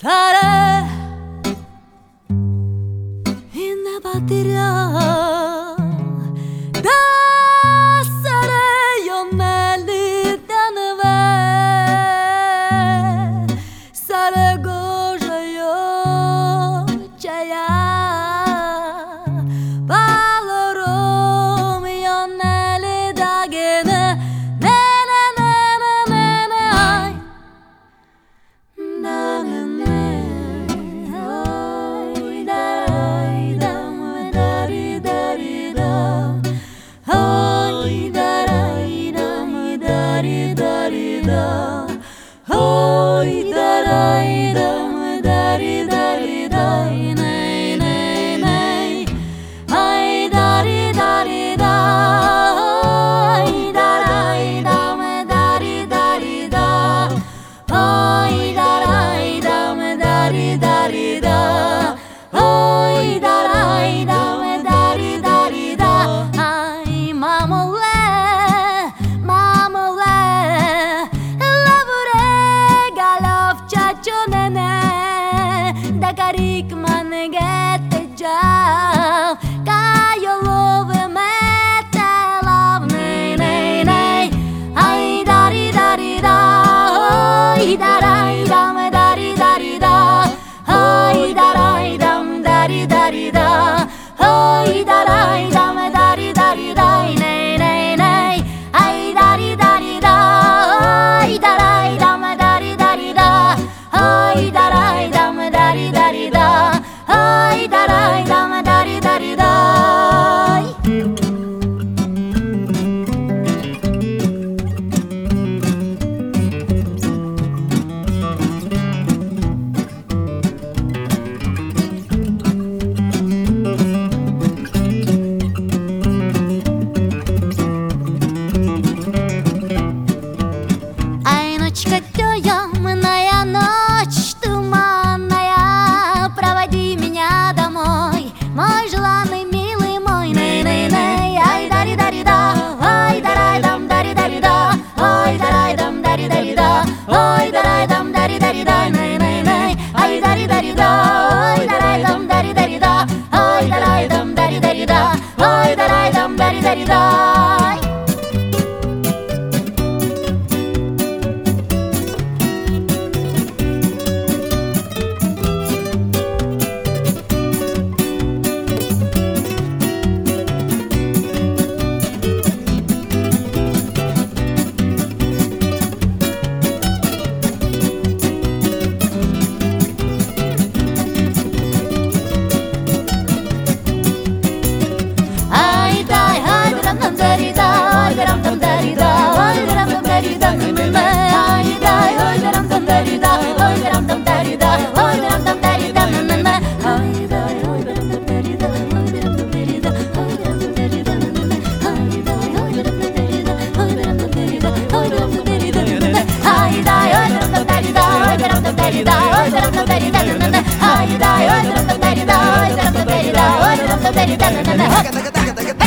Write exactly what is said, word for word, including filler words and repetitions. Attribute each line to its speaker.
Speaker 1: Fare in bateria da sare io neli danve sare goja io chaya valoro io neli dagene ne ne ne ne ne ai Hoy darai dam dari dari dai nei nei nei ai dari dari da ai darai dam dari dari da ai darai dam dari dari da ai darai dam dari dari da ai mamole mamole da carik manegette già caio love mette love nei nei nei ai dari dari da ai darai dam dari dari da ai darai dam dari dari da ai darai dam dari dari dai nei nei nei ai dari dari da ai darai dam dari dari da ai darai dam dari dari da ai darai dam dari dari da Ай, ночка темная, ночь туманная, проводи меня домой, мой желанный, милый мой, ней-ней-ней, ай дари дари да, ай дарай дам дари дари да, ай дарай дам дари дари да, ай дарай дам дари дари да, ней-ней-ней, ай дари дари да, ай дарай дам дари дари да, ай дарай дам дари дари да, ай дарай дам дари дари да. Ay,